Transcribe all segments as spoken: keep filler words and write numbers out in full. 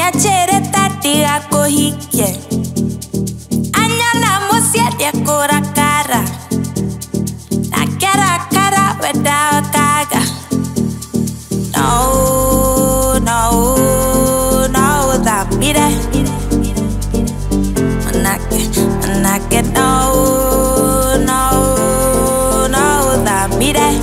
Aniachere tatiga kohike Anyana musiatia kura kara Na kara kara without kaga No, no, no, that be that Manake, manake, no, no, no, that be that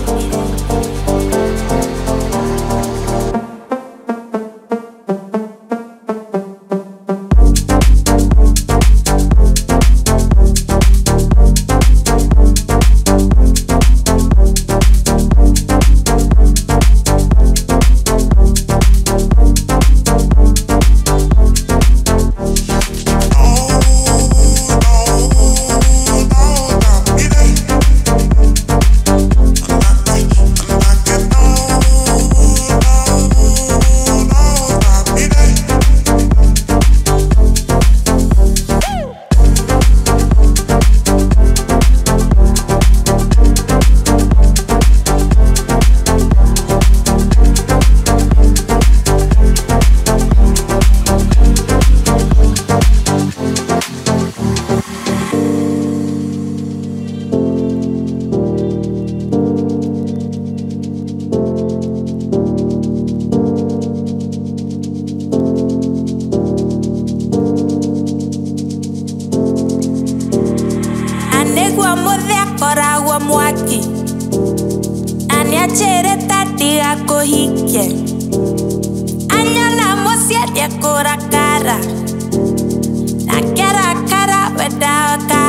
Koragwa mwaki Aniachere tatiga kohike Anyana musiatia kura kara Na kara kara without